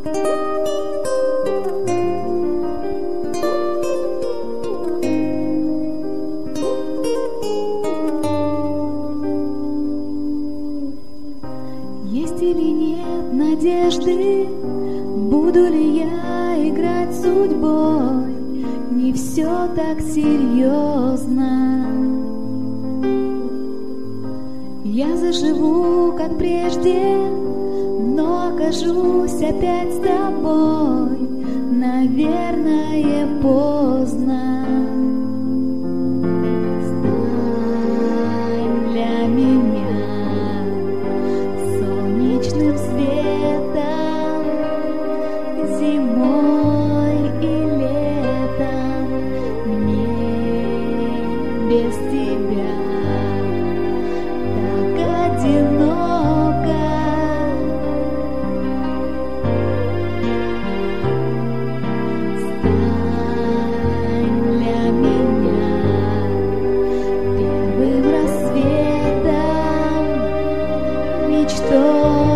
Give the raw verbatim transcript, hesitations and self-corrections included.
Есть или нет надежды, буду ли я играть судьбой? Не все так серьезно. Я заживу, как прежде, но окажусь опять с тобой, наверное, поздно. Стань для меня солнечным светом, зимой и летом, мне без тебя так одиноко. Стань для меня первым рассветом, мечтой.